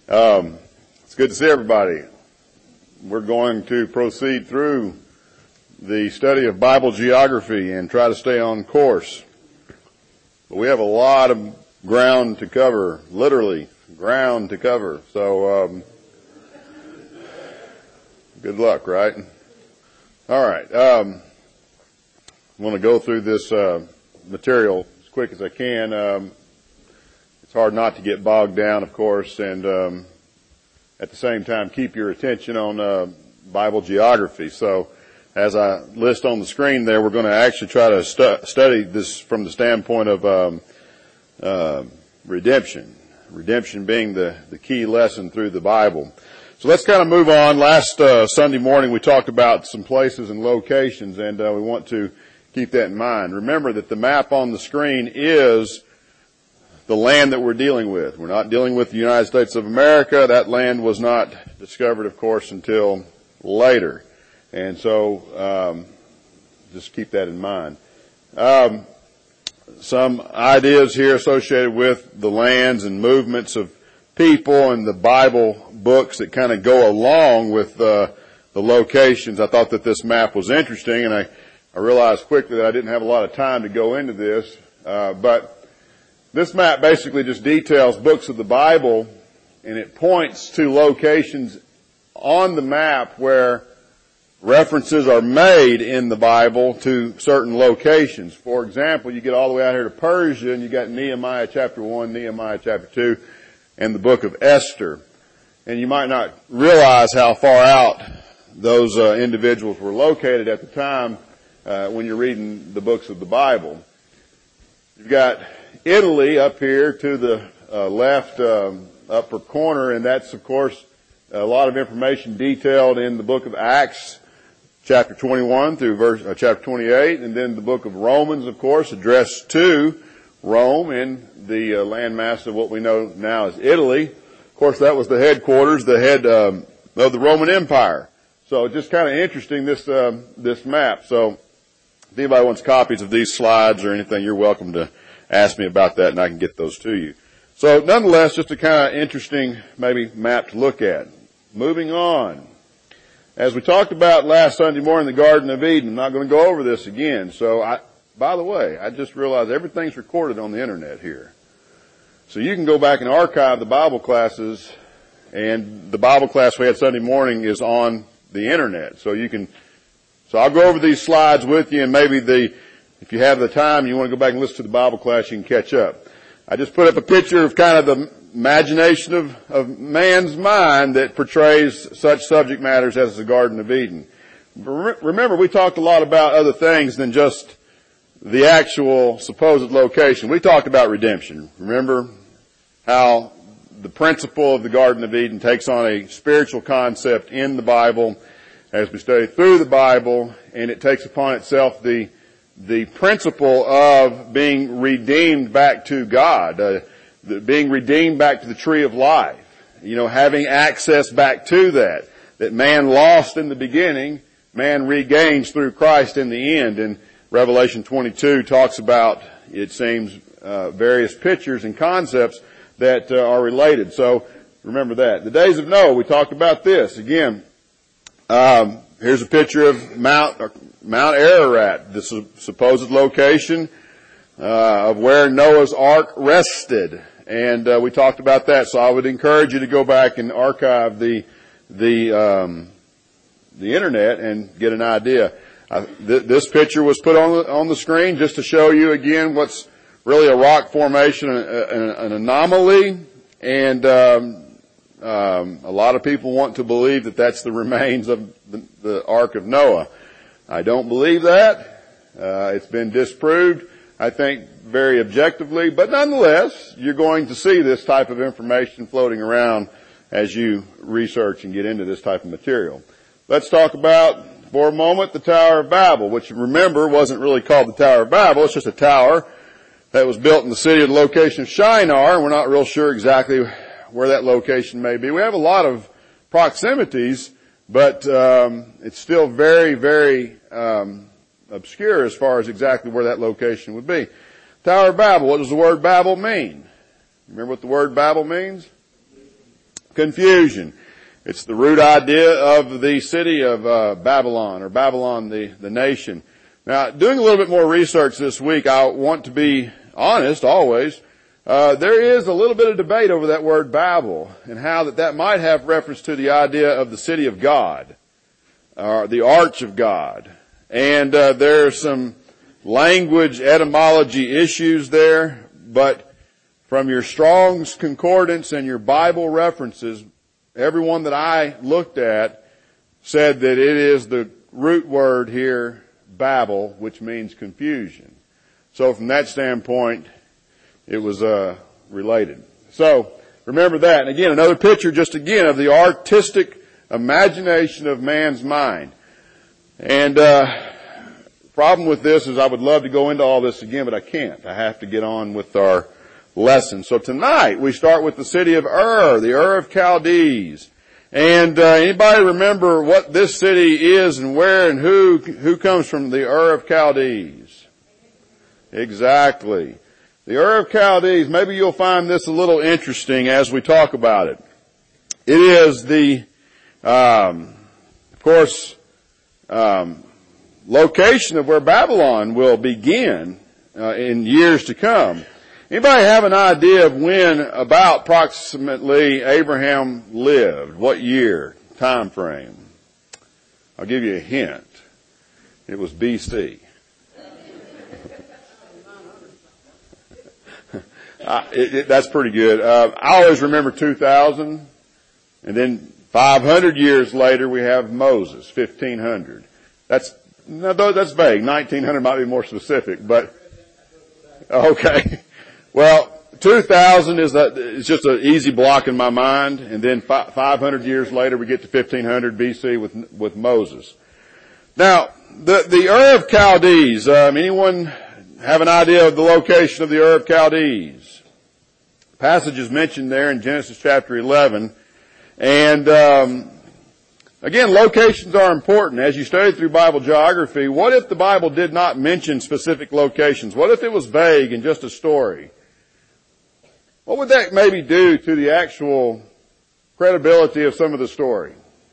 It's good to see everybody. We're going to proceed through the study of Bible geography and try to stay on course. But we have a lot of ground to cover, literally ground to cover. So, good luck, right? All right. I want to go through this material as quick as I can. It's hard not to get bogged down, of course, and at the same time keep your attention on Bible geography. So as I list on the screen there, we're going to actually try to study this from the standpoint of redemption. Redemption being the key lesson through the Bible. So let's kind of move on. Last Sunday morning we talked about some places and locations, and we want to keep that in mind. Remember that the map on the screen is the land that we're dealing with. We're not dealing with the United States of America. That land was not discovered, of course, until later. And so just keep that in mind. Some ideas here associated with the lands and movements of people and the Bible books that kind of go along with the locations. I thought that this map was interesting, and I realized quickly that I didn't have a lot of time to go into this, but this map basically just details books of the Bible, and it points to locations on the map where references are made in the Bible to certain locations. For example, you get all the way out here to Persia, and you got Nehemiah chapter 1, Nehemiah chapter 2, and the book of Esther. And you might not realize how far out those individuals were located at the time when you're reading the books of the Bible. You've got Italy up here to the left upper corner, and that's, of course, a lot of information detailed in the book of Acts, chapter 21 through chapter 28, and then the book of Romans, of course, addressed to Rome in the landmass of what we know now as Italy. Of course, that was the headquarters, the head of the Roman Empire. So just kind of interesting, this map. So if anybody wants copies of these slides or anything, you're welcome to ask me about that, and I can get those to you. So nonetheless, just a kind of interesting maybe map to look at. Moving on. As we talked about last Sunday morning in the Garden of Eden, I'm not going to go over this again. So by the way, I just realized everything's recorded on the internet here. So you can go back and archive the Bible classes, and the Bible class we had Sunday morning is on the internet. So I'll go over these slides with you, and maybe if you have the time, you want to go back and listen to the Bible class, you can catch up. I just put up a picture of kind of the imagination of man's mind that portrays such subject matters as the Garden of Eden. Remember, we talked a lot about other things than just the actual supposed location. We talked about redemption. Remember how the principle of the Garden of Eden takes on a spiritual concept in the Bible as we study through the Bible, and it takes upon itself the principle of being redeemed back to God, being redeemed back to the tree of life. Having access back to that man lost in the beginning, man regains through Christ in the end. And Revelation 22 talks about, it seems, various pictures and concepts that are related. So remember that. The days of Noah, we talked about this. Again, here's a picture of Mount Ararat, the supposed location of where Noah's Ark rested, and we talked about that. So I would encourage you to go back and archive the internet and get an idea. This picture was put on the screen just to show you again what's really a rock formation, an anomaly, and a lot of people want to believe that that's the remains of the Ark of Noah. I don't believe that. It's been disproved, I think, very objectively. But nonetheless, you're going to see this type of information floating around as you research and get into this type of material. Let's talk about, for a moment, the Tower of Babel, which, remember, wasn't really called the Tower of Babel. It's just a tower that was built in the city of the location of Shinar, and we're not real sure exactly where that location may be. We have a lot of proximities, but it's still very, very obscure as far as exactly where that location would be. Tower of Babel, what does the word Babel mean? Remember what the word Babel means? Confusion. It's the root idea of the city of Babylon, or Babylon, the nation. Now, doing a little bit more research this week, I want to be honest always. There is a little bit of debate over that word Babel and how that might have reference to the idea of the city of God, or the arch of God. And there's some language etymology issues there, but from your Strong's Concordance and your Bible references, everyone that I looked at said that it is the root word here, Babel, which means confusion. So from that standpoint, it was related. So remember that. And again, another picture just again of the artistic imagination of man's mind. And problem with this is I would love to go into all this again, but I can't. I have to get on with our lesson. So tonight we start with the city of Ur, the Ur of Chaldees. And anybody remember what this city is and where and who comes from the Ur of Chaldees? Exactly. The Ur of Chaldees, maybe you'll find this a little interesting as we talk about it. It is the, of course, location of where Babylon will begin in years to come. Anybody have an idea of when about approximately Abraham lived? What year? Time frame? I'll give you a hint. It was BC. That's pretty good. I always remember 2000, and then 500 years later we have Moses, 1500. That's vague. 1900 might be more specific, but okay. Well, 2000 is just an easy block in my mind, and then 500 years later we get to 1500 BC with Moses. Now, the Ur of Chaldees. Anyone have an idea of the location of the Ur of Chaldees? Passage is mentioned there in Genesis chapter 11, and again, locations are important. As you study through Bible geography, what if the Bible did not mention specific locations? What if it was vague and just a story? What would that maybe do to the actual credibility of some of the story?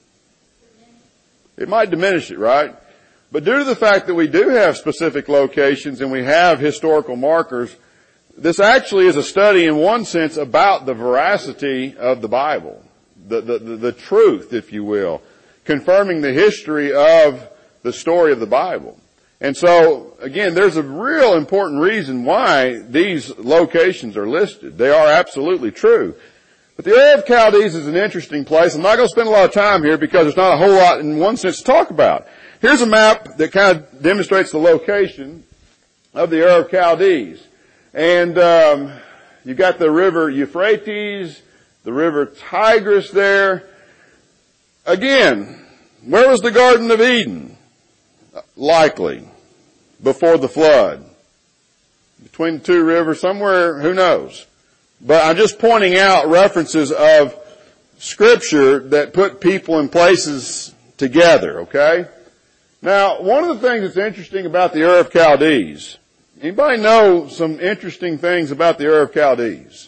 It might diminish it, right? But due to the fact that we do have specific locations and we have historical markers, this actually is a study in one sense about the veracity of the Bible, the truth, if you will, confirming the history of the story of the Bible. And so, again, there's a real important reason why these locations are listed. They are absolutely true. But the Ur of Chaldees is an interesting place. I'm not going to spend a lot of time here because there's not a whole lot in one sense to talk about. Here's a map that kind of demonstrates the location of the Ur of Chaldees. And you've got the river Euphrates, the river Tigris there. Again, where was the Garden of Eden? Likely before the flood. Between the two rivers, somewhere, who knows? But I'm just pointing out references of Scripture that put people and places together, okay? Now, one of the things that's interesting about the Ur of Chaldees, anybody know some interesting things about the Ur of Chaldees?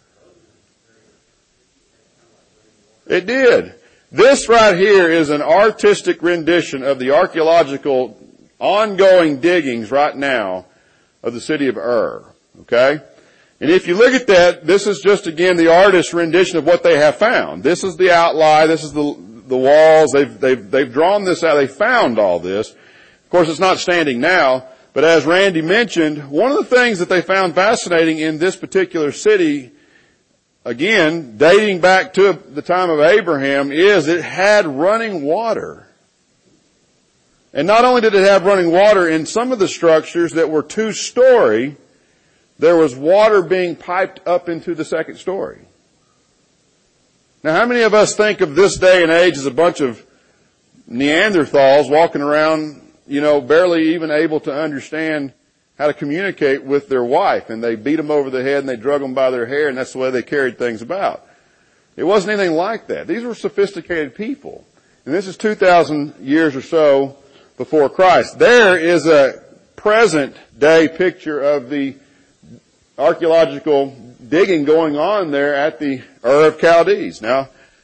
It did. This right here is an artistic rendition of the archaeological ongoing diggings right now of the city of Ur. Okay? And if you look at that, this is just again the artist's rendition of what they have found. This is the outline, this is the walls, they've drawn this out, they found all this. Of course it's not standing now, but as Randy mentioned, one of the things that they found fascinating in this particular city, again, dating back to the time of Abraham, is it had running water. And not only did it have running water, in some of the structures that were 2-story, there was water being piped up into the 2nd story. Now, how many of us think of this day and age as a bunch of Neanderthals walking around, barely even able to understand how to communicate with their wife, and they beat them over the head and they drug them by their hair, and that's the way they carried things about. It wasn't anything like that. These were sophisticated people. And this is 2,000 years or so before Christ. There is a present day picture of the archaeological digging going on there at the Ur of Chaldees. Now,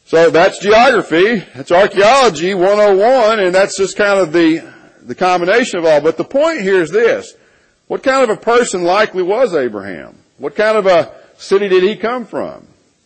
So that's geography. That's archaeology 101, and that's just kind of the combination of all. But the point here is this. What kind of a person likely was Abraham? What kind of a city did he come from?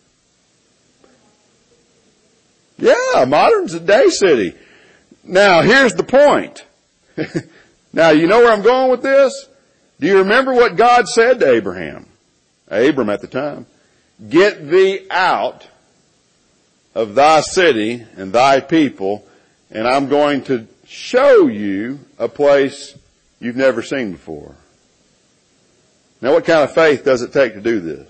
Yeah, modern day city. Now, here's the point. Now, you know where I'm going with this? Do you remember what God said to Abraham? Abram at the time. Get thee out of thy city and thy people, and I'm going to show you a place you've never seen before. Now, what kind of faith does it take to do this?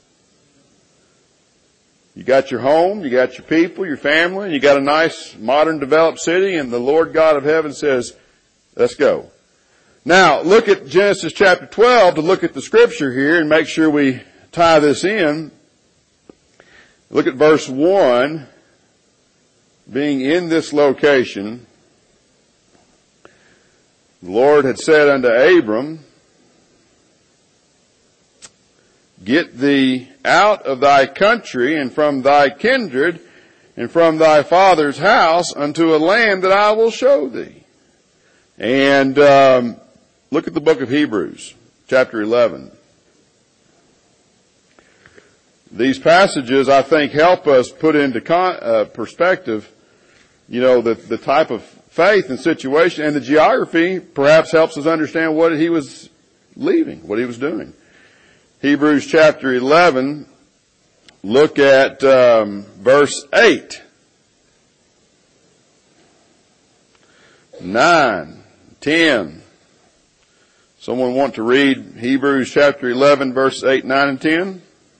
You got your home, you got your people, your family, and you got a nice, modern, developed city, and the Lord God of heaven says, let's go. Now, look at Genesis chapter 12 to look at the scripture here and make sure we tie this in. Look at verse 1. Being in this location, the Lord had said unto Abram, get thee out of thy country and from thy kindred and from thy father's house unto a land that I will show thee. And look at the book of Hebrews, chapter 11. These passages, I think, help us put into perspective, the type of faith and situation, and the geography perhaps helps us understand what he was leaving, what he was doing. Hebrews chapter 11, look at verse 8, 9, 10. Someone want to read Hebrews chapter 11, verse 8, 9, and 10?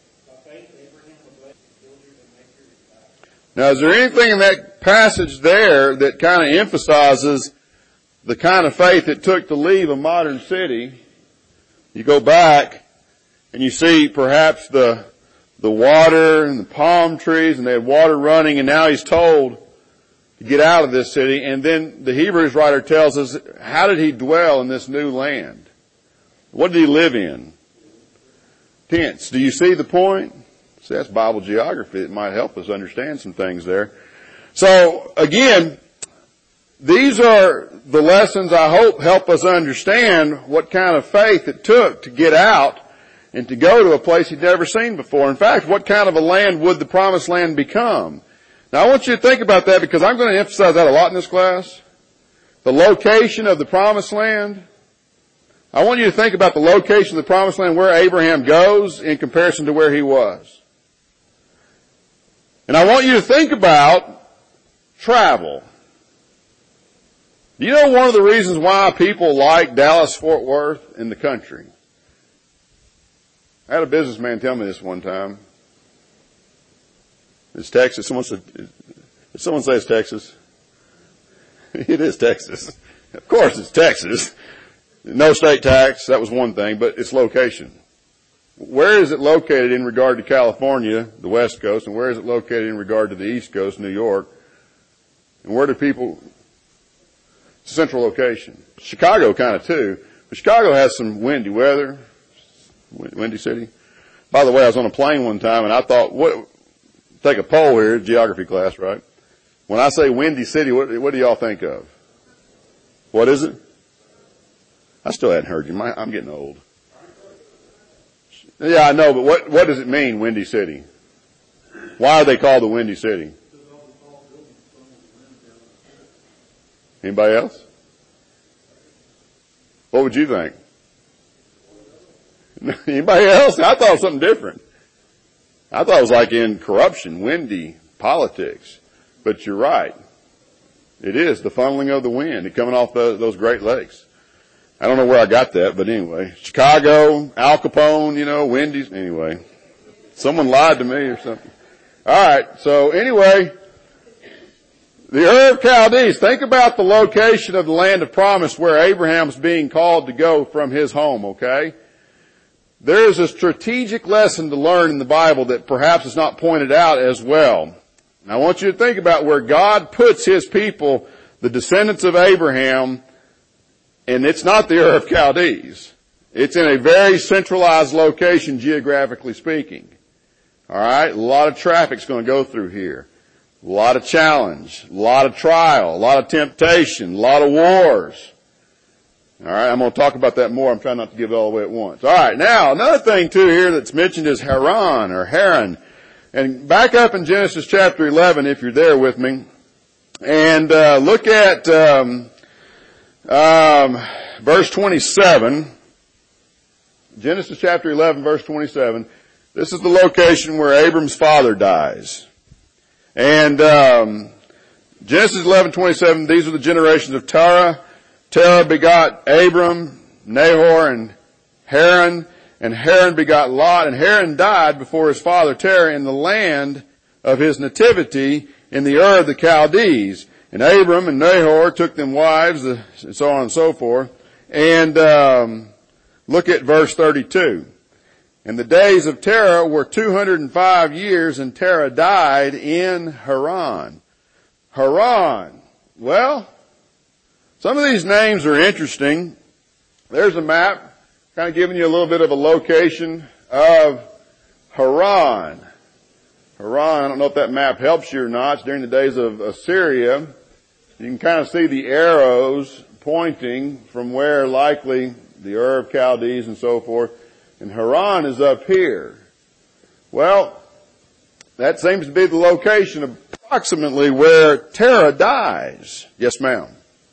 Now, is there anything in that passage there that kind of emphasizes the kind of faith it took to leave a modern city? You go back and you see perhaps the water and the palm trees, and they had water running, and now he's told to get out of this city. And then the Hebrews writer tells us, how did he dwell in this new land? What did he live in? Tents. Do you see the point? See, that's Bible geography. It might help us understand some things there. So, again, these are the lessons I hope help us understand what kind of faith it took to get out and to go to a place he'd never seen before. In fact, what kind of a land would the promised land become? Now, I want you to think about that because I'm going to emphasize that a lot in this class. The location of the promised land. I want you to think about the location of the promised land, where Abraham goes in comparison to where he was. And I want you to think about travel. Do you know one of the reasons why people like Dallas-Fort Worth in the country? I had a businessman tell me this one time. It's Texas. Did someone say it's Texas? It is Texas. Of course it's Texas. No state tax, that was one thing, but its location. Where is it located in regard to California, the West Coast, and where is it located in regard to the East Coast, New York? And where do people... Central location. Chicago kind of too. But Chicago has some windy weather. Windy city. By the way, I was on a plane one time and I thought, take a poll here, geography class, right? When I say windy city, what do y'all think of? What is it? I still hadn't heard you. I'm getting old. Yeah, I know, but what does it mean, windy city? Why are they called the windy city? Anybody else? What would you think? Anybody else? I thought it was something different. I thought it was like in corruption, windy, politics. But you're right. It is the funneling of the wind. It coming off those Great Lakes. I don't know where I got that, but anyway. Chicago, Al Capone, windy. Anyway. Someone lied to me or something. Alright, so anyway. The Ur of Chaldees, think about the location of the land of promise where Abraham's being called to go from his home, okay? There is a strategic lesson to learn in the Bible that perhaps is not pointed out as well. And I want you to think about where God puts his people, the descendants of Abraham, and it's not the Ur of Chaldees. It's in a very centralized location, geographically speaking. Alright? A lot of traffic's going to go through here. A lot of challenge, a lot of trial, a lot of temptation, a lot of wars. All right, I'm going to talk about that more. I'm trying not to give it all away at once. All right, now another thing too here that's mentioned is Haran or Haran. And back up in Genesis chapter 11, if you're there with me, and look at verse 27. Genesis chapter 11, verse 27. This is the location where Abram's father dies. And Genesis 11:27. These are the generations of Terah. Terah begot Abram, Nahor, and Haran. And Haran begot Lot. And Haran died before his father Terah in the land of his nativity in the Ur of the Chaldees. And Abram and Nahor took them wives, and so on and so forth. And look at verse 32. And the days of Terah were 205 years, and Terah died in Haran. Haran. Well, some of these names are interesting. There's a map kind of giving you a little bit of a location of Haran. Haran, I don't know if that map helps you or not. It's during the days of Assyria. You can kind of see the arrows pointing from where likely the Ur of Chaldees and so forth. And Haran is up here. Well, that seems to be the location approximately where Terah dies. Yes, ma'am.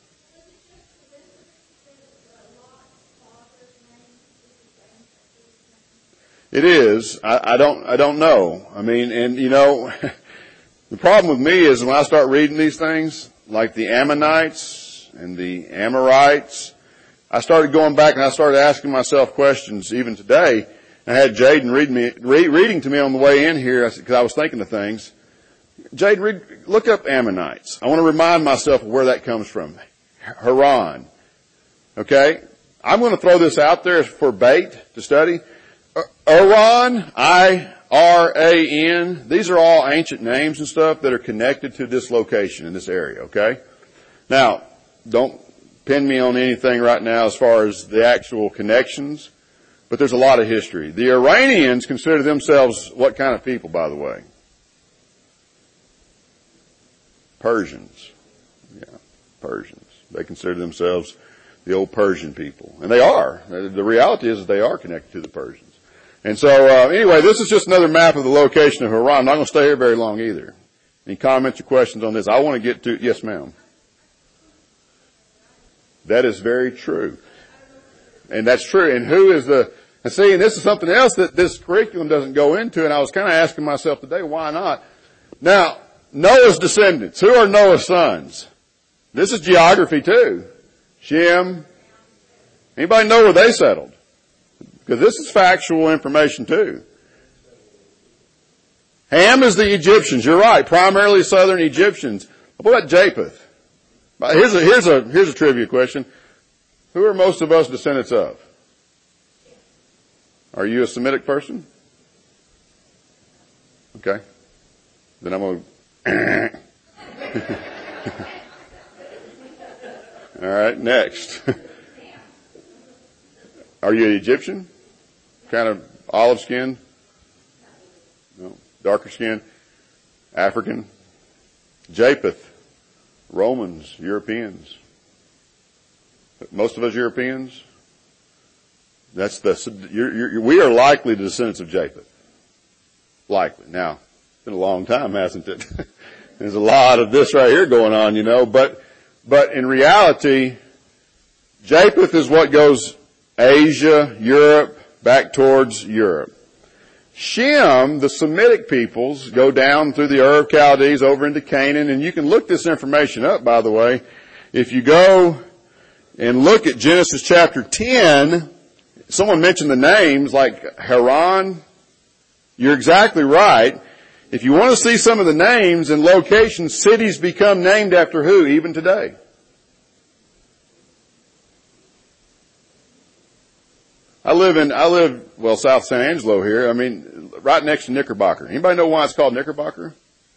It is. I don't know. I mean, and you know, the problem with me is when I start reading these things, like the Ammonites and the Amorites, I started going back and I started asking myself questions even today. I had Jaden reading to me on the way in here because I was thinking of things. Jaden, look up Ammonites. I want to remind myself of where that comes from. Haran. Okay? I'm going to throw this out there for bait to study. Iran, I-R-A-N, these are all ancient names and stuff that are connected to this location in this area, okay? Now, don't pin me on anything right now as far as the actual connections, but there's a lot of history. The Iranians consider themselves what kind of people, by the way? Persians. Yeah, Persians. They consider themselves the old Persian people. And they are. The reality is that they are connected to the Persians. And so, anyway, this is just another map of the location of Haran. I'm not going to stay here very long either. Any comments or questions on this? I want to get to, yes ma'am. That is very true. And that's true. And who is and this is something else that this curriculum doesn't go into, and I was kind of asking myself today, why not? Now, Noah's descendants. Who are Noah's sons? This is geography too. Shem. Anybody know where they settled? Because this is factual information too. Ham is the Egyptians. You're right. Primarily southern Egyptians. What about Japheth? Here's a trivia question. Who are most of us descendants of? Are you a Semitic person? Okay. Then I'm going to... All right, next. Are you an Egyptian? Kind of olive skin? No. Darker skin? African? Japheth. Romans. Europeans. Most of us Europeans? We are likely the descendants of Japheth. Likely. Now, it's been a long time, hasn't it? There's a lot of this right here going on, you know, but in reality, Japheth is what goes Asia, Europe, back towards Europe. Shem, the Semitic peoples, go down through the Ur of Chaldees over into Canaan, and you can look this information up, by the way. If you go and look at Genesis chapter 10, someone mentioned the names like Haran. You're exactly right. If you want to see some of the names and locations, cities become named after who even today? I live, South San Angelo here. I mean, right next to Knickerbocker. Anybody know why it's called Knickerbocker?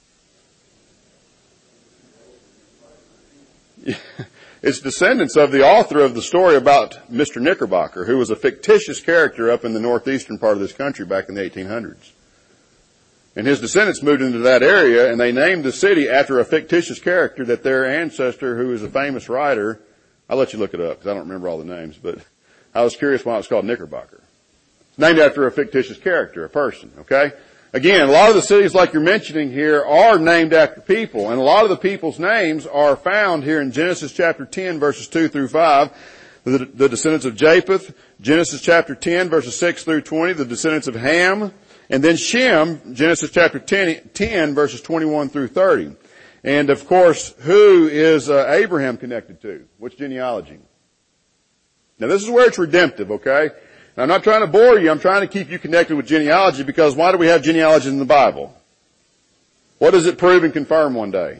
It's descendants of the author of the story about Mr. Knickerbocker, who was a fictitious character up in the northeastern part of this country back in the 1800s. And his descendants moved into that area, and they named the city after a fictitious character that their ancestor, who is a famous writer, I'll let you look it up because I don't remember all the names, but I was curious why it was called Knickerbocker. It's named after a fictitious character, a person, okay? Again, a lot of the cities like you're mentioning here are named after people, and a lot of the people's names are found here in Genesis chapter 10, verses 2 through 5. The descendants of Japheth, Genesis chapter 10, verses 6 through 20, the descendants of Ham, and then Shem, Genesis chapter 10, verses 21 through 30. And of course, who is Abraham connected to? Which genealogy? Now this is where it's redemptive, okay? Now, I'm not trying to bore you. I'm trying to keep you connected with genealogy because why do we have genealogy in the Bible? What does it prove and confirm one day?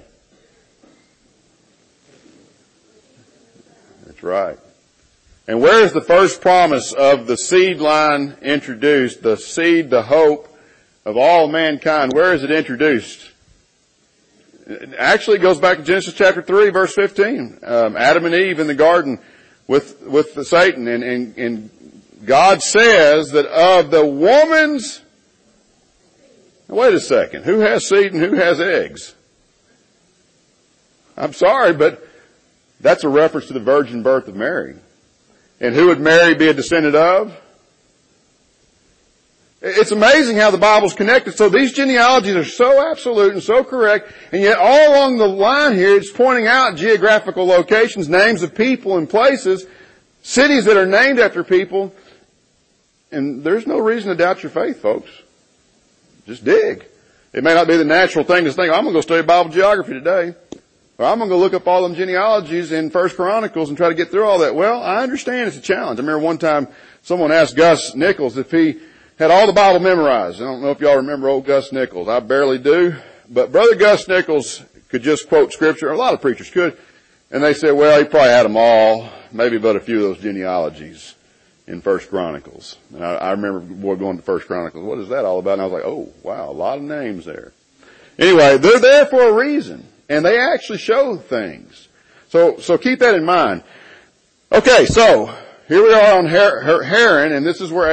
That's right. And where is the first promise of the seed line introduced? The seed, the hope of all mankind. Where is it introduced? It actually goes back to Genesis chapter 3, verse 15. Adam and Eve in the garden with Satan. And God says that of the woman's... Wait a second. Who has seed and who has eggs? I'm sorry, but that's a reference to the virgin birth of Mary. And who would Mary be a descendant of? It's amazing how the Bible's connected. So these genealogies are so absolute and so correct, and yet all along the line here it's pointing out geographical locations, names of people and places, cities that are named after people, and there's no reason to doubt your faith, folks. Just dig. It may not be the natural thing to think, I'm going to go study Bible geography today. Or I'm going to go look up all them genealogies in 1 Chronicles and try to get through all that. Well, I understand it's a challenge. I remember one time someone asked Gus Nichols if he had all the Bible memorized. I don't know if y'all remember old Gus Nichols. I barely do. But Brother Gus Nichols could just quote Scripture. A lot of preachers could. And they said, well, he probably had them all, maybe but a few of those genealogies in 1 Chronicles. And I remember going to 1 Chronicles. What is that all about? And I was like, oh, wow, a lot of names there. Anyway, they're there for a reason. And they actually show things. So keep that in mind. Okay, so here we are on Haran, and this is where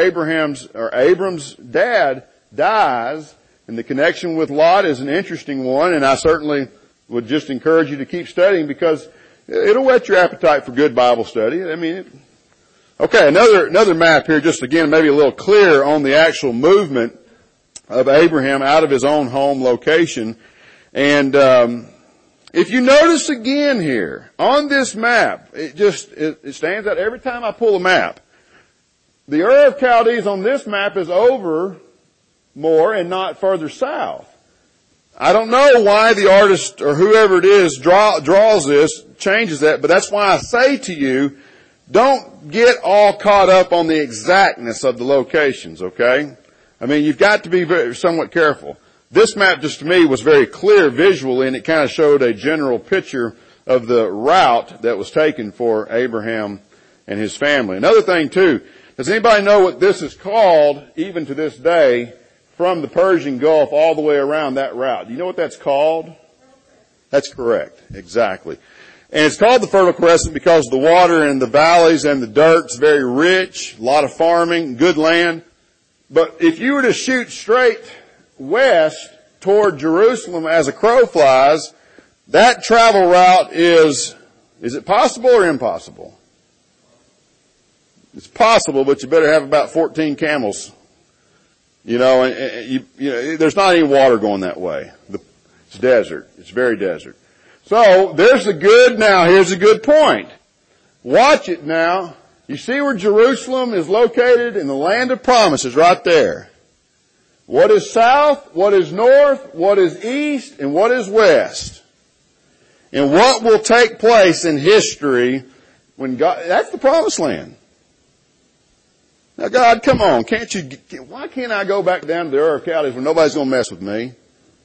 Abram's dad dies, and the connection with Lot is an interesting one, and I certainly would just encourage you to keep studying because it'll whet your appetite for good Bible study. Okay, another map here, just again, maybe a little clearer on the actual movement of Abraham out of his own home location. And, if you notice again here, on this map, it stands out every time I pull a map. The Ur of Chaldees on this map is over more and not further south. I don't know why the artist or whoever it is draws this, changes that, but that's why I say to you, don't get all caught up on the exactness of the locations, okay? You've got to be somewhat careful. This map just to me was very clear visually, and it kind of showed a general picture of the route that was taken for Abraham and his family. Another thing too, does anybody know what this is called even to this day from the Persian Gulf all the way around that route? Do you know what that's called? That's correct. Exactly. And it's called the Fertile Crescent because the water in the valleys and the dirt's very rich, a lot of farming, good land. But if you were to shoot straight west toward Jerusalem as a crow flies, that travel route is it possible or impossible? It's possible, but you better have about 14 camels. There's not any water going that way. It's desert. It's very desert. So there's the good. Now here's a good point. Watch it now. You see where Jerusalem is located in the land of promises right there. What is south, what is north, what is east, and what is west? And what will take place in history when that's the promised land. Now God, come on, why can't I go back down to the Ur of Chaldees when nobody's going to mess with me?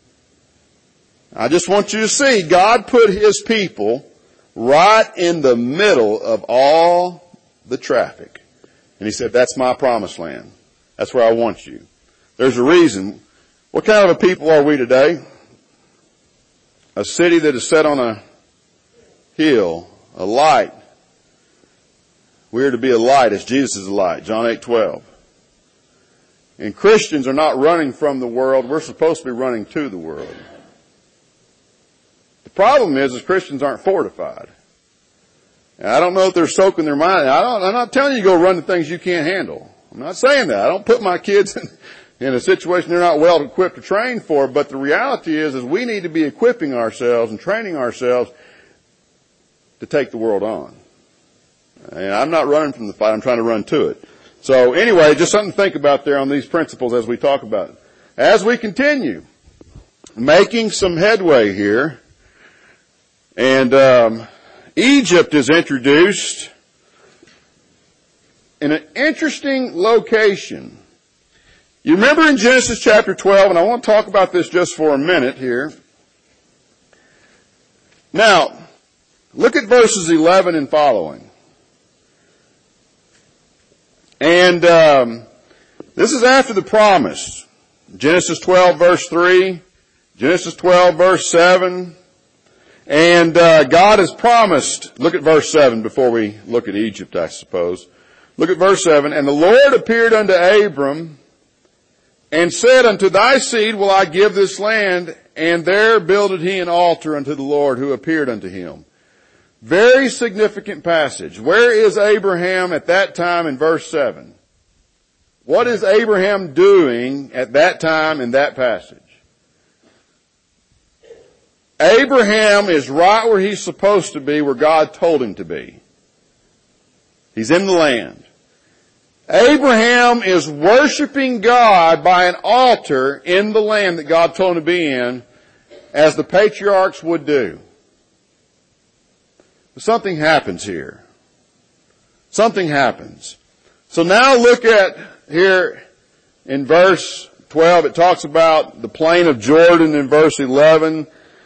I just want you to see, God put His people right in the middle of all the traffic. And He said, that's my promised land. That's where I want you. There's a reason. What kind of a people are we today? A city that is set on a hill, a light. We are to be a light as Jesus is a light, John 8:12. And Christians are not running from the world. We're supposed to be running to the world. The problem is Christians aren't fortified. And I don't know if they're soaking their mind. I'm not telling you to go run to things you can't handle. I'm not saying that. I don't put my kids in a situation they're not well equipped to train for. But the reality is we need to be equipping ourselves and training ourselves to take the world on. And I'm not running from the fight. I'm trying to run to it. So anyway, just something to think about there on these principles as we talk about it. As we continue making some headway here, and Egypt is introduced in an interesting location. You remember in Genesis chapter 12, and I want to talk about this just for a minute here. Now, look at verses 11 and following. And this is after the promise. Genesis 12 verse 3, Genesis 12 verse 7. And God has promised, look at verse 7 before we look at Egypt, I suppose. Look at verse 7. And the Lord appeared unto Abram and said, Unto thy seed will I give this land, and there builded he an altar unto the Lord who appeared unto him. Very significant passage. Where is Abraham at that time in verse 7? What is Abraham doing at that time in that passage? Abraham is right where he's supposed to be, where God told him to be. He's in the land. Abraham is worshiping God by an altar in the land that God told him to be in, as the patriarchs would do. Something happens here. Something happens. So now look at here in verse 12, it talks about the plain of Jordan in verse 11,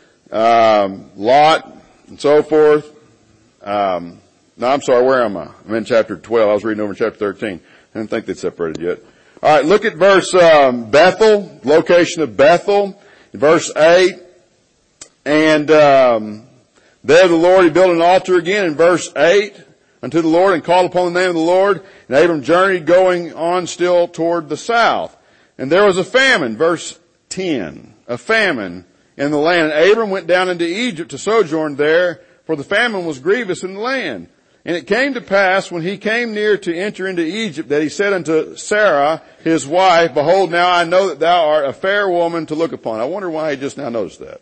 Lot and so forth. No, I'm sorry, where am I? I'm in chapter 12. I was reading over chapter 13. I didn't think they'd separated yet. Alright, look at verse Bethel, location of Bethel, verse 8. And there the Lord, he built an altar again in verse 8 unto the Lord and called upon the name of the Lord. And Abram journeyed going on still toward the south. And there was a famine, verse 10, a famine in the land. And Abram went down into Egypt to sojourn there, for the famine was grievous in the land. And it came to pass when he came near to enter into Egypt that he said unto Sarah, his wife, Behold, now I know that thou art a fair woman to look upon. I wonder why he just now noticed that.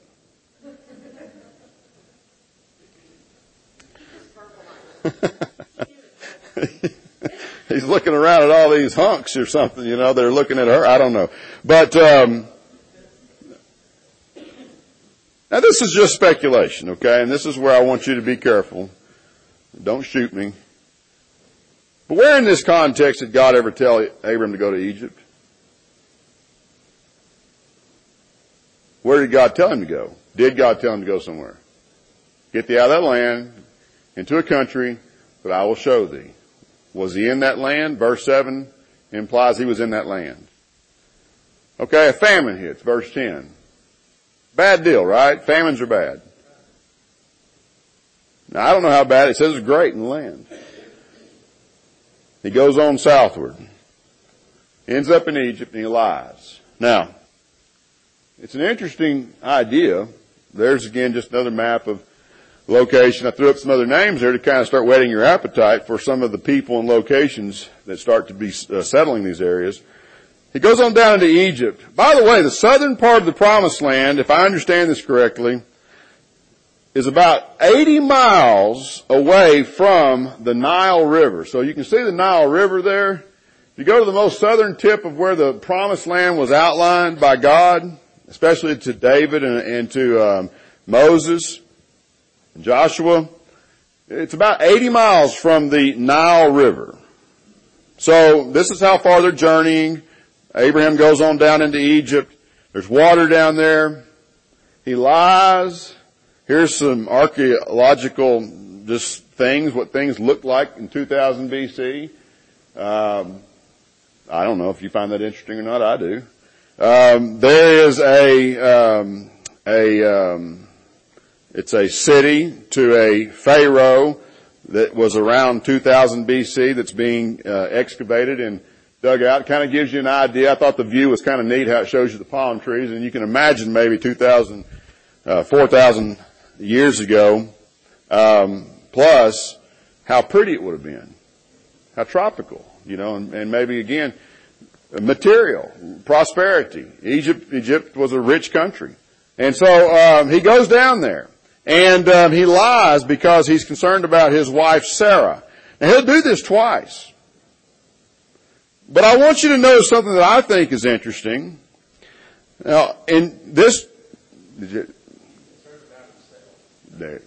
He's looking around at all these hunks or something, they're looking at her. I don't know. But, now this is just speculation, okay? And this is where I want you to be careful. Don't shoot me. But where in this context did God ever tell Abram to go to Egypt? Where did God tell him to go? Did God tell him to go somewhere? Get thee out of that land, into a country that I will show thee. Was he in that land? Verse 7 implies he was in that land. Okay, a famine hits, verse 10. Bad deal, right? Famines are bad. Now, I don't know how bad. It says it's great in the land. He goes on southward. Ends up in Egypt and he lies. Now, it's an interesting idea. There's again just another map of location. I threw up some other names there to kind of start whetting your appetite for some of the people and locations that start to be settling these areas. He goes on down into Egypt. By the way, the southern part of the Promised Land, if I understand this correctly, is about 80 miles away from the Nile River. So you can see the Nile River there. If you go to the most southern tip of where the Promised Land was outlined by God, especially to David and to Moses and Joshua, it's about 80 miles from the Nile River. So this is how far they're journeying. Abraham goes on down into Egypt. There's water down there. He lies. Here's some archaeological just things, what things looked like in 2000 BC. I don't know if you find that interesting or not. I do. There is it's a city to a pharaoh that was around 2000 BC that's being excavated in dug out. It kind of gives you an idea. I thought the view was kind of neat how it shows you the palm trees, and you can imagine maybe 4,000 years ago, plus how pretty it would have been. How tropical, and maybe again, material, prosperity. Egypt was a rich country. And so, he goes down there and, he lies because he's concerned about his wife Sarah. And he'll do this twice. But I want you to know something that I think is interesting. Now, in this, there.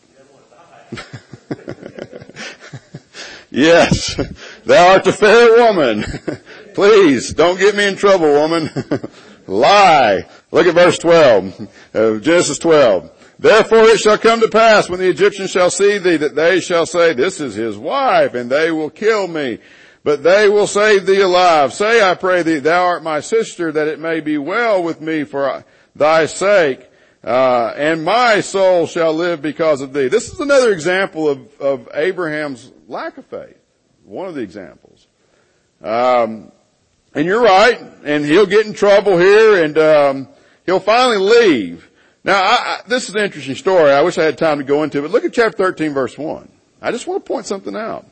Yes, thou art a fair woman. Please, don't get me in trouble, woman. Lie. Look at verse 12, Genesis 12. Therefore it shall come to pass when the Egyptians shall see thee that they shall say, this is his wife, and they will kill me. But they will save thee alive. Say, I pray thee, thou art my sister, that it may be well with me for thy sake, and my soul shall live because of thee. This is another example of Abraham's lack of faith. One of the examples. And you're right, and he'll get in trouble here, and he'll finally leave. Now, this is an interesting story. I wish I had time to go into it, but look at chapter 13, verse 1. I just want to point something out.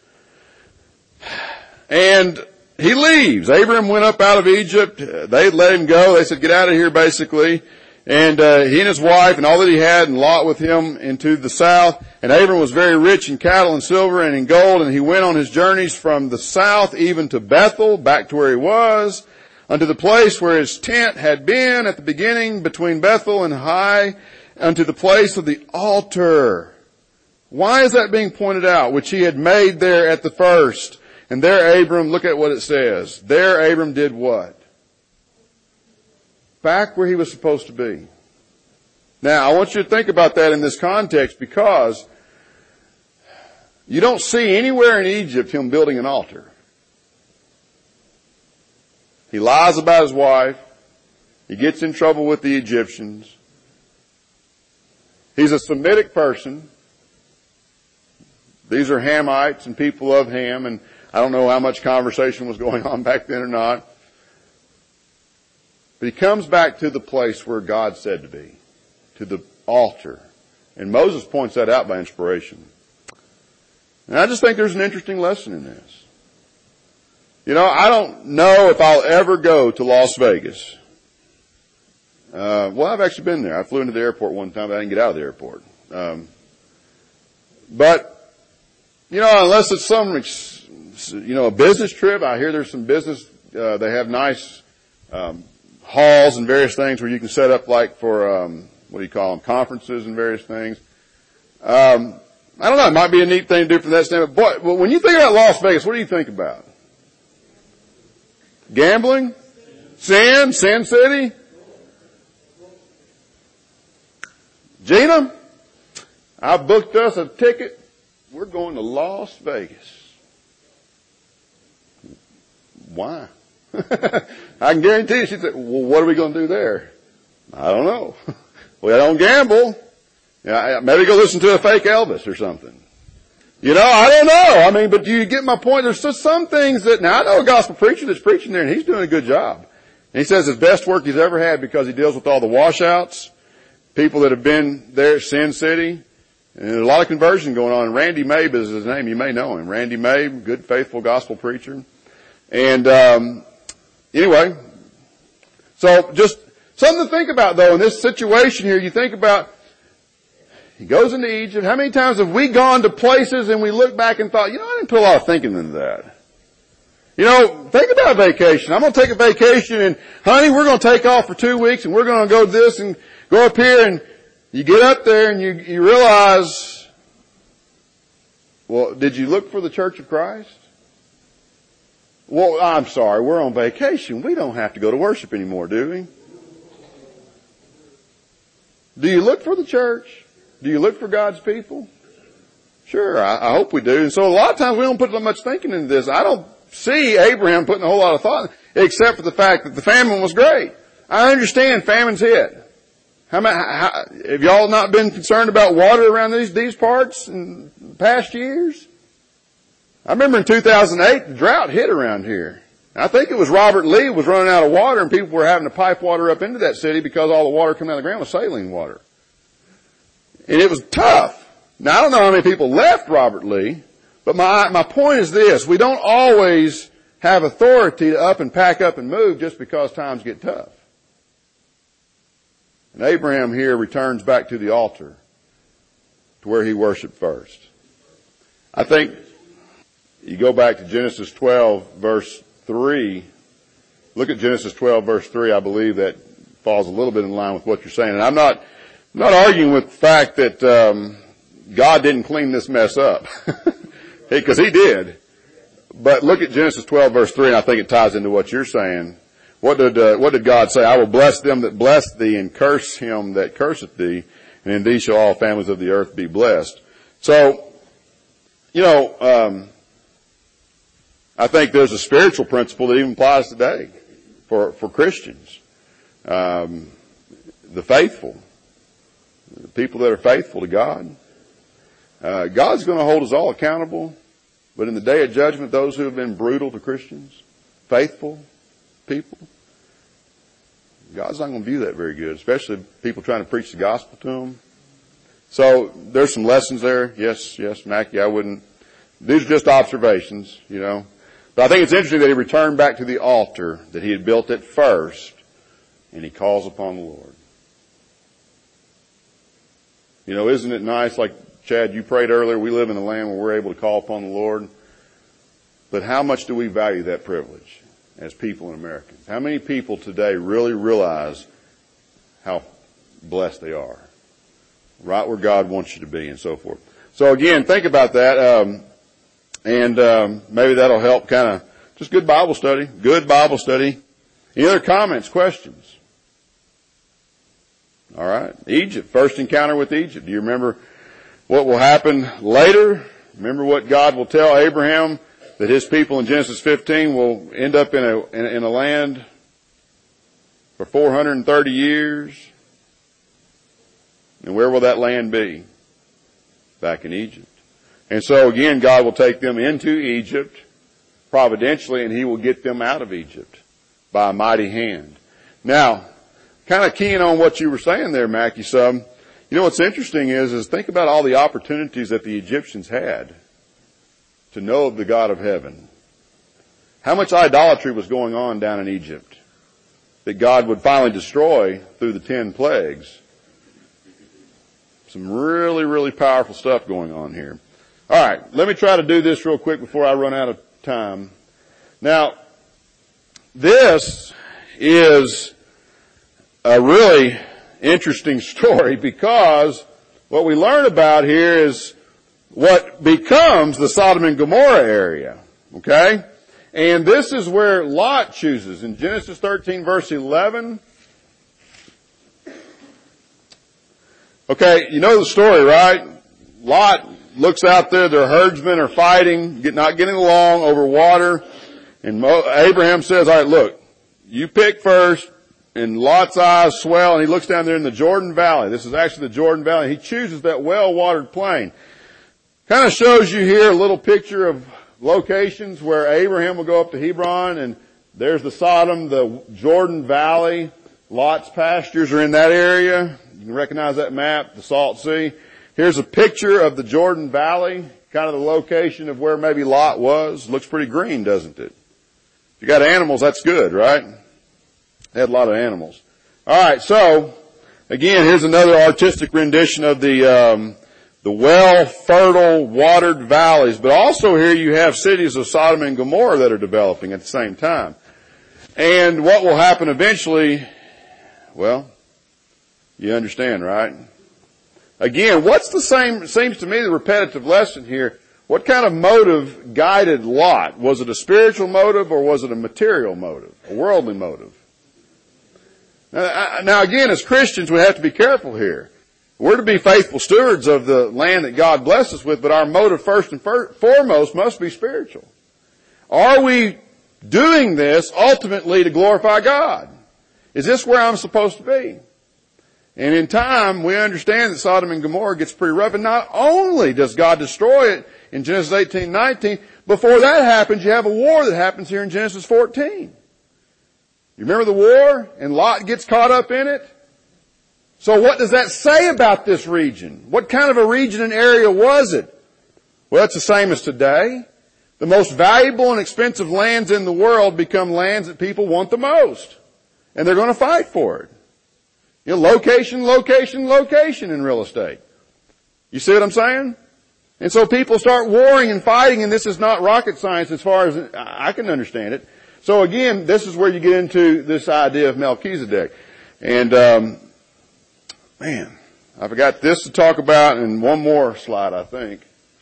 And he leaves. Abraham went up out of Egypt. They let him go. They said, get out of here, basically. And he and his wife and all that he had, and Lot with him into the south. And Abraham was very rich in cattle and silver and in gold. And he went on his journeys from the south even to Bethel, back to where he was, unto the place where his tent had been at the beginning between Bethel and Hai, unto the place of the altar. Why is that being pointed out? Which he had made there at the first. And there Abram, look at what it says. There Abram did what? Back where he was supposed to be. Now, I want you to think about that in this context, because you don't see anywhere in Egypt him building an altar. He lies about his wife. He gets in trouble with the Egyptians. He's a Semitic person. These are Hamites and people of Ham, and I don't know how much conversation was going on back then or not. But he comes back to the place where God said to be, to the altar. And Moses points that out by inspiration. And I just think there's an interesting lesson in this. I don't know if I'll ever go to Las Vegas. Well, I've actually been there. I flew into the airport one time, but I didn't get out of the airport. But, unless it's some, a business trip, I hear there's some business, they have nice, halls and various things where you can set up like for, conferences and various things. I don't know, it might be a neat thing to do from that standpoint. But when you think about Las Vegas, what do you think about? Gambling? Sin City? Gina, I booked us a ticket. We're going to Las Vegas. Why? I can guarantee you, she said, well, what are we going to do there? I don't know. Well, I don't gamble. Maybe go listen to a fake Elvis or something. I don't know. But you get my point. There's just some things that, now I know a gospel preacher that's preaching there, and he's doing a good job. And he says his best work he's ever had because he deals with all the washouts, people that have been there, Sin City, and there's a lot of conversion going on. Randy Mabe is his name. You may know him. Randy Mabe, good, faithful gospel preacher. And, anyway, so just something to think about though in this situation here. You think about, he goes into Egypt. How many times have we gone to places and we look back and thought, I didn't put a lot of thinking into that. Think about vacation. I'm going to take a vacation and honey, we're going to take off for 2 weeks and we're going to go to this and go up here, and you get up there and you realize, well, did you look for the Church of Christ? Well, I'm sorry, we're on vacation. We don't have to go to worship anymore, do we? Do you look for the church? Do you look for God's people? Sure, I hope we do. And so a lot of times we don't put that much thinking into this. I don't see Abraham putting a whole lot of thought, except for the fact that the famine was great. I understand famine's hit. Have y'all not been concerned about water around these parts in past years? I remember in 2008, the drought hit around here. I think it was Robert Lee was running out of water and people were having to pipe water up into that city because all the water coming out of the ground was saline water. And it was tough. Now I don't know how many people left Robert Lee, but my point is this. We don't always have authority to up and pack up and move just because times get tough. And Abraham here returns back to the altar to where he worshiped first. I think you go back to Genesis 12 verse 3. Look at Genesis 12 verse 3. I believe that falls a little bit in line with what you're saying. And I'm not arguing with the fact that God didn't clean this mess up. Because he did. But look at Genesis 12 verse 3 and I think it ties into what you're saying. What did God say? I will bless them that bless thee and curse him that curseth thee, and in thee shall all families of the earth be blessed. So, I think there's a spiritual principle that even applies today for Christians. The faithful. The people that are faithful to God. God's going to hold us all accountable, but in the day of judgment, those who have been brutal to Christians, faithful people, God's not going to view that very good, especially people trying to preach the gospel to them. So there's some lessons there. Yes, Mackie, these are just observations, But I think it's interesting that he returned back to the altar that he had built at first, and he calls upon the Lord. Isn't it nice, like Chad, you prayed earlier, we live in a land where we're able to call upon the Lord. But how much do we value that privilege as people and Americans? How many people today really realize how blessed they are? Right where God wants you to be and so forth. So again, think about that, and maybe that'll help kind of just good Bible study. Any other comments, questions? All right. Egypt, first encounter with Egypt. Do you remember what will happen later? Remember what God will tell Abraham, that his people in Genesis 15 will end up in a land for 430 years. And where will that land be? Back in Egypt. And so again, God will take them into Egypt providentially, and he will get them out of Egypt by a mighty hand. Now, kind of keying on what you were saying there, Mackie, some, what's interesting is think about all the opportunities that the Egyptians had to know of the God of heaven. How much idolatry was going on down in Egypt that God would finally destroy through the 10 plagues. Some really, really powerful stuff going on here. All right, let me try to do this real quick before I run out of time. Now, this is a really interesting story because what we learn about here is what becomes the Sodom and Gomorrah area. Okay? And this is where Lot chooses. In Genesis 13 verse 11. Okay, you know the story, right? Lot looks out there, their herdsmen are fighting, not getting along over water. And Abraham says, all right, look, you pick first. And Lot's eyes swell, and he looks down there in the Jordan Valley. This is actually the Jordan Valley. He chooses that well-watered plain. Kind of shows you here a little picture of locations where Abraham will go up to Hebron, and there's the Sodom, the Jordan Valley. Lot's pastures are in that area. You can recognize that map, the Salt Sea. Here's a picture of the Jordan Valley, kind of the location of where maybe Lot was. Looks pretty green, doesn't it? If you got animals, that's good, right? They had a lot of animals. All right, so again, here's another artistic rendition of the well, fertile, watered valleys. But also here you have cities of Sodom and Gomorrah that are developing at the same time. And what will happen eventually? Well, you understand, right? Again, what's the same? Seems to me the repetitive lesson here. What kind of motive guided Lot? Was it a spiritual motive or was it a material motive, a worldly motive? Now again, as Christians, we have to be careful here. We're to be faithful stewards of the land that God blesses us with, but our motive first and foremost must be spiritual. Are we doing this ultimately to glorify God? Is this where I'm supposed to be? And in time, we understand that Sodom and Gomorrah gets pretty rough, and not only does God destroy it in Genesis 18:19, Before that happens, you have a war that happens here in Genesis 14. You remember the war? And Lot gets caught up in it? So what does that say about this region? What kind of a region and area was it? Well, it's the same as today. The most valuable and expensive lands in the world become lands that people want the most. And they're going to fight for it. You know, location, location, location in real estate. You see what I'm saying? And so people start warring and fighting, and this is not rocket science as far as I can understand it. So again, this is where you get into this idea of Melchizedek. And, man, I forgot this to talk about, and one more slide, I think.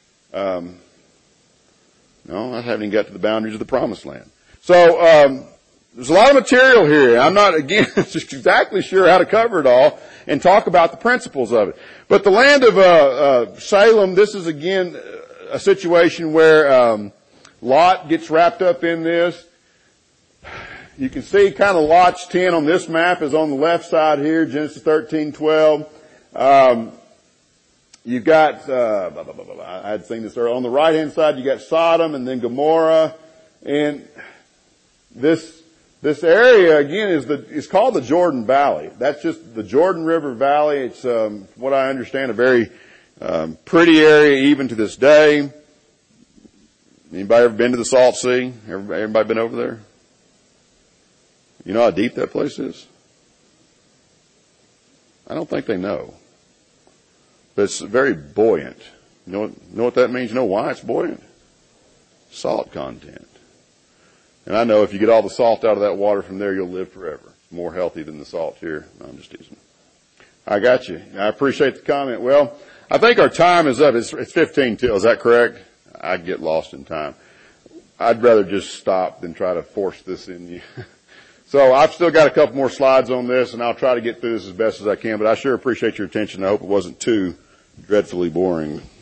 No, I haven't even got to the boundaries of the promised land. So, there's a lot of material here. I'm not, again, just exactly sure how to cover it all and talk about the principles of it. But the land of Salem, this is again a situation where Lot gets wrapped up in this. You can see kind of Lot's tent on this map is on the left side here, Genesis 13:12. You've got, I had seen this earlier. On the right hand side, you got Sodom and then Gomorrah. And this area again is called the Jordan Valley. That's just the Jordan River Valley. It's, what I understand, a very, pretty area even to this day. Anybody ever been to the Salt Sea? Everybody been over there? You know how deep that place is? I don't think they know. But it's very buoyant. You know what that means? You know why it's buoyant? Salt content. And I know if you get all the salt out of that water from there, you'll live forever. It's more healthy than the salt here. No, I'm just teasing. I got you. I appreciate the comment. Well, I think our time is up. It's 15 till. Is that correct? I get lost in time. I'd rather just stop than try to force this in you. So I've still got a couple more slides on this, and I'll try to get through this as best as I can, but I sure appreciate your attention. I hope it wasn't too dreadfully boring.